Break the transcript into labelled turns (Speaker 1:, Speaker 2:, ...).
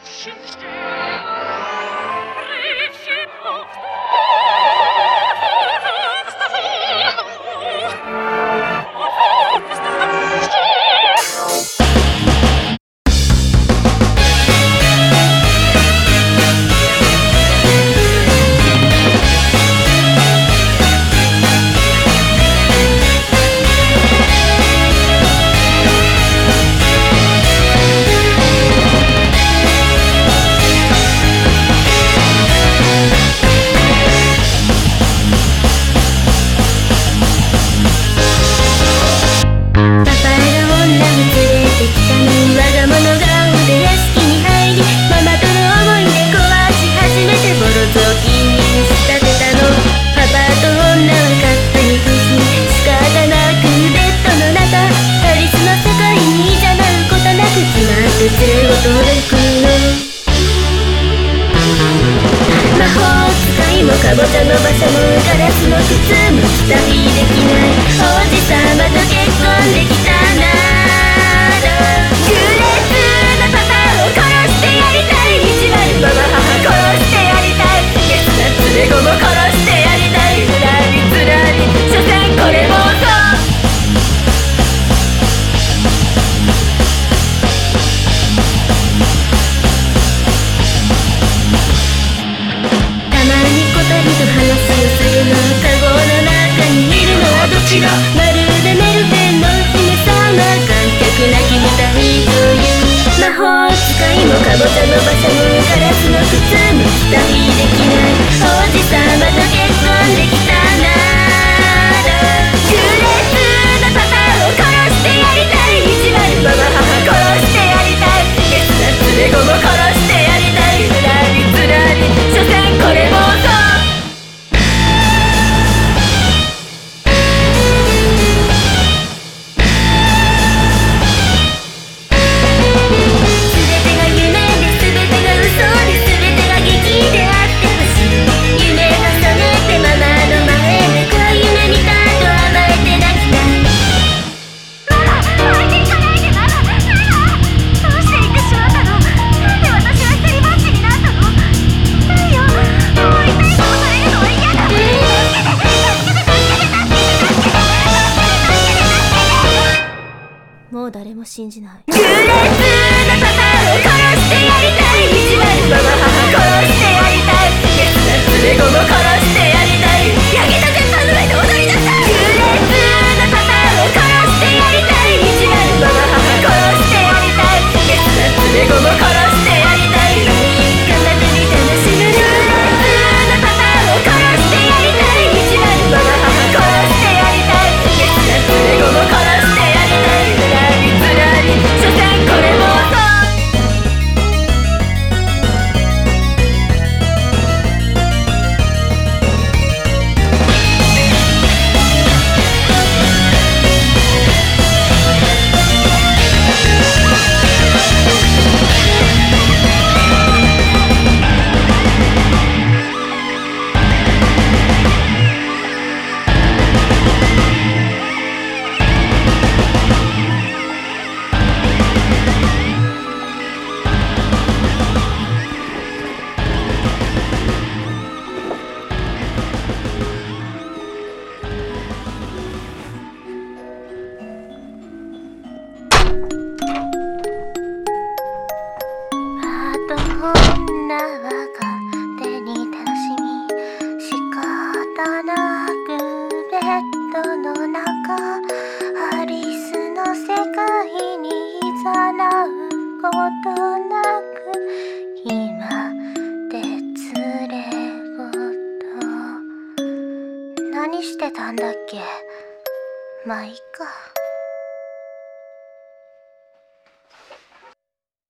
Speaker 1: かぼちゃの馬車もガラスの靴も期待できない王子様と結婚できたならグレープなパパを殺してやりたい意地悪ママ母殺してやりたいゲスな連れ子も殺してやりたいつらりつらり所詮これもまるでメルヘンの姫様観客なきみたいという魔法使いもかぼちゃの馬車もガラスの靴も期待できない王子様と結婚できたならグレープなパパを殺してやりたい意地悪ママ母殺してやりたいゲスな連れ子も殺してやりたいつらりつらり所詮これもそうもう誰も信じない。グレープなパパを殺してやりたい意地悪ママ母殺してやりたいゲスな連れ子も殺してやりたい焼けた鉄板の上で踊りなさいグレープなパパを殺してやりたい意地悪ママ母殺してやりたいゲスな連れ子も殺してやりたい奏でに楽しむグレープなパパを殺してやりたい意地悪ママ母殺してやりたいゲスな連れ子も殺してやりたい所詮これも女は勝手に楽しみ仕方なくベッドの中アリスの世界に誘うことなく今で連れ子と何してたんだっけまあいいか